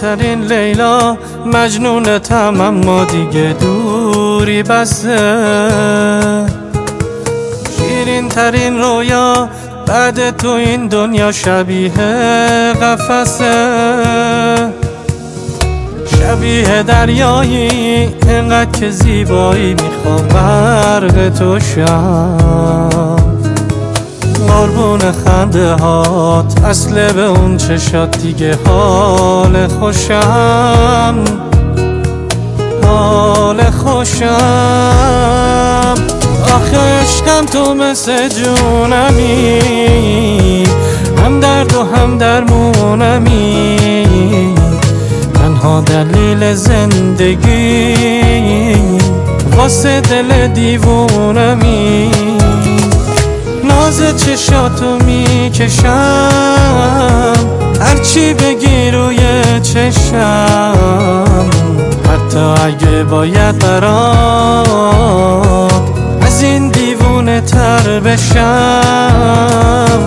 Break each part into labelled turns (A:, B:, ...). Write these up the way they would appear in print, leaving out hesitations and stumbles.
A: ترین لیلا مجنونتم، اما دیگه دوری بسه. شیرین ترین رویا بعد تو این دنیا شبیه قفسه، شبیه دریایی اینقدر که زیبایی میخوام غرق تو شم. قربون خنده هات اصله به اون چشات دیگه حال خوشم، حال خوشم. آخه عشقم تو مثل جونمی، هم درد و هم درمونمی، تنها دلیل زندگی واسه دل دیوونمی. ناز چشاتو میکشم هرچی بگی روی چشم، حتی اگه باید برات از این دیوونه تر بشم.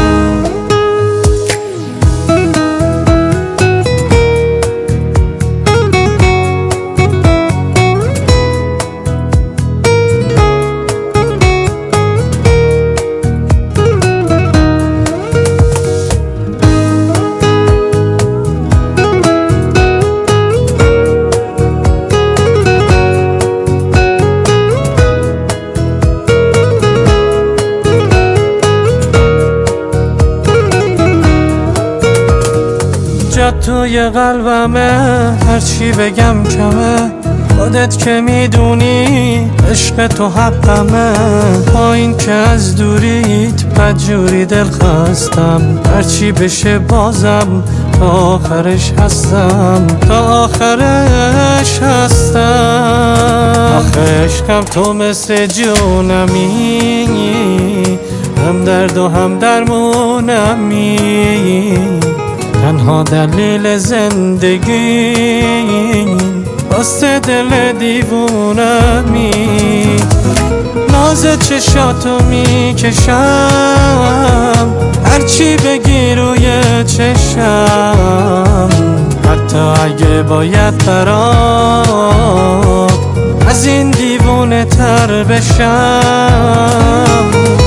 A: توی قلبمه هرچی بگم کمه، خودت که میدونی عشق تو حقمه. با این که از دوریت بدجوری دل خستم، هرچی بشه بازم تا آخرش هستم، تا آخرش هستم. آخه عشقم تو مثل جونمی، هم درد و هم درمونمی، تنها دلیل زندگی واسه دل دیوونمی. ناز چشاتو میکشم هرچی بگی روی چشم، حتی اگه باید برات از این دیوونه تر بشم.